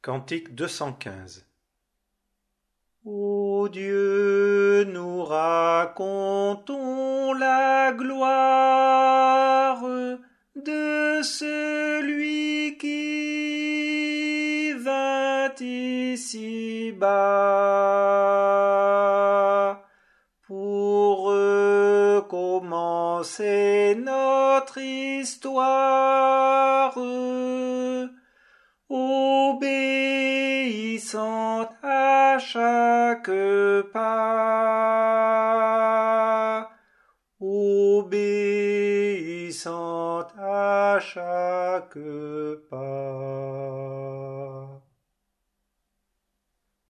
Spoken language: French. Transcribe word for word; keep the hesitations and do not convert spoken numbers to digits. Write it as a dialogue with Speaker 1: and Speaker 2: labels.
Speaker 1: Cantique deux cent quinze. Ô Dieu, nous racontons la gloire de celui qui vint ici-bas pour recommencer notre histoire, obéissant à chaque pas, obéissant à chaque